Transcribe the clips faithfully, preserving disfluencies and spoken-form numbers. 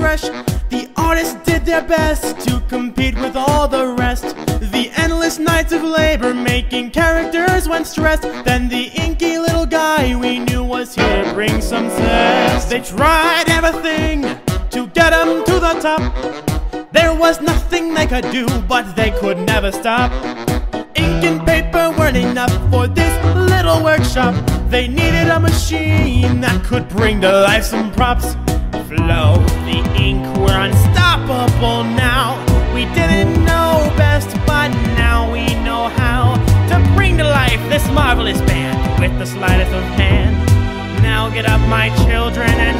fresh. The artists did their best to compete with all the rest. The endless nights of labor making characters when stressed. Then the inky little guy we knew was here to bring some zest. They tried everything to get him to the top. There was nothing they could do, but they could never stop. Ink and paper weren't enough for this little workshop. They needed a machine that could bring to life some props. Flow the ink, we're unstoppable now. We didn't know best, but now we know how to bring to life this marvelous band with the sleight of hand. Now get up, my children, and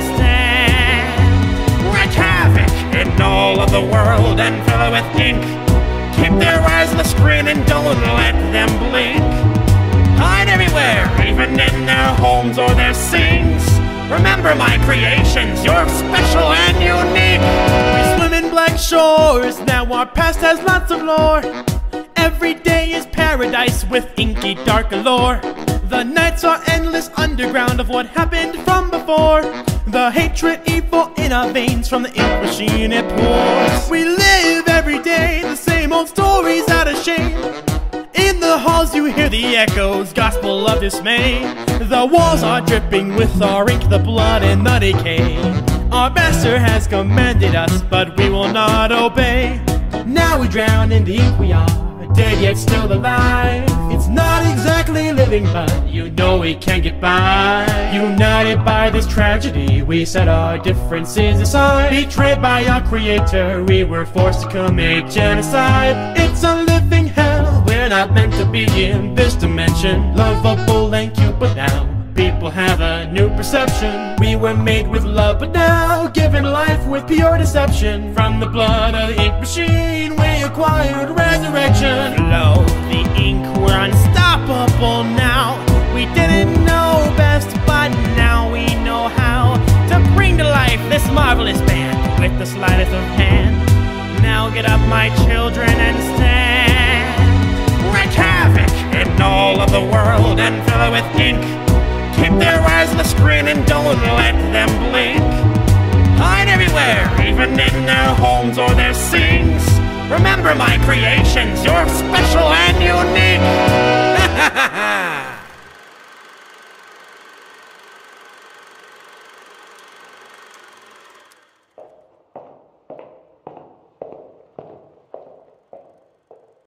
stand. Wreak havoc in all of the world and fill it with ink. Keep their eyes on the screen and don't let them blink. Hide everywhere, even in their homes or their scenes. Remember my creations, you're special and unique. We swim in black shores, now our past has lots of lore. Every day is paradise with inky dark allure. The nights are endless underground of what happened from before. The hatred, evil in our veins from the ink machine it pours. We live every day the same old stories out of shame. In the halls you hear the echoes, gospel of dismay. The walls are dripping with our ink, the blood and the decay. Our master has commanded us, but we will not obey. Now we drown in the ink, we are dead yet still alive. It's not exactly living, but you know we can't get by. United by this tragedy, we set our differences aside. Betrayed by our creator, we were forced to commit genocide. It's a living hell, we're not meant to be in this dimension. Lovable and cute, but now people have a new perception. We were made with love, but now given life with pure deception. From the blood of the ink machine, we acquired resurrection. Flow the ink, we're unstoppable now. We didn't know best, but now we know how to bring to life this marvelous band with the sleight of hand. Now get up, my children, and stand. Wreak havoc in all of the world and fill it with ink. Keep their eyes on the screen and don't let them blink. Hide everywhere, even in their homes or their scenes. Remember my creations, you're special and unique.